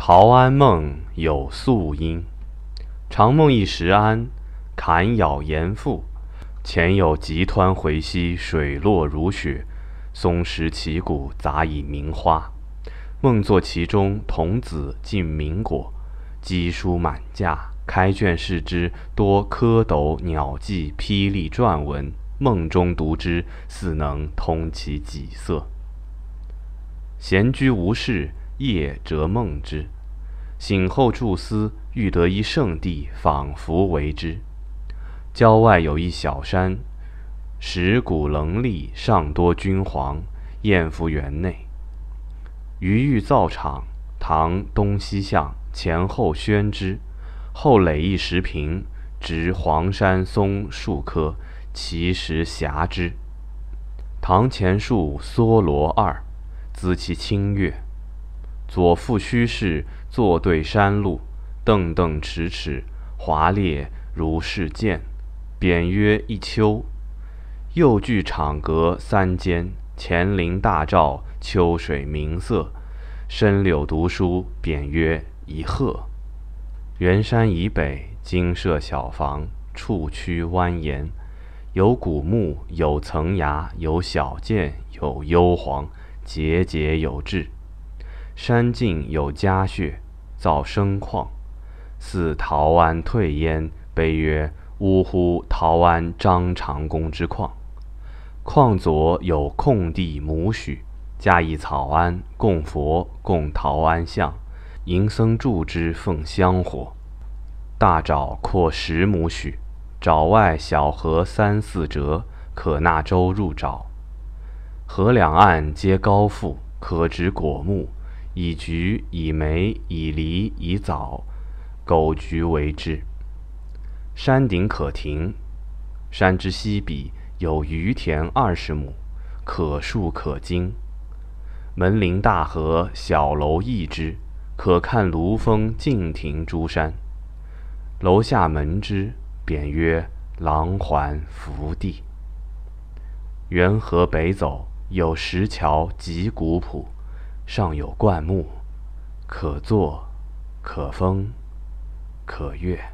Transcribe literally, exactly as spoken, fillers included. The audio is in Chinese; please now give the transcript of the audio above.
陶庵梦有宿因，常梦一时安，坎咬严复。前有急湍回溪，水落如雪，松石旗鼓，杂以名花。梦作其中，童子尽名果，鸡书满架。开卷视之，多蝌蚪鸟迹，霹雳篆文。梦中读之，似能通其己色。闲居无事，夜辄梦之。醒后注思，欲得一圣地，仿佛为之。郊外有一小山，石鼓棱立，上多君皇，宴服园内。余欲造场，堂东西向，前后宣之。后垒一石屏，植黄山松数棵，其实狭之。堂前树梭罗二，资其清越。左复虚室，坐对山路，凳凳齿齿，华列如是见。匾曰一丘。右距场阁三间，前临大照，秋水明色。深柳读书，匾曰一鹤。圆山以北，精舍小房，处曲蜿蜒。有古木，有层崖，有小涧，有幽篁，节节有致。山径有夹穴，造生况。似陶庵退焉，碑曰呜呼陶庵张长公之况。况左有空地亩许，加以草庵，供佛，供陶庵像。迎僧住之，奉香火。大沼阔十亩许，沼外小河三四折，可纳舟入沼。河两岸皆高阜，可植果木，以橘，以梅，以梨，以枣，狗橘为之。山顶可停。山之西彼有余田二十亩，可树可经。门临大河，小楼翼之，可看庐峰敬亭诸山。楼下门之，匾曰廊环福地。沿河北走，有石桥极古朴，上有灌木，可坐，可风，可阅。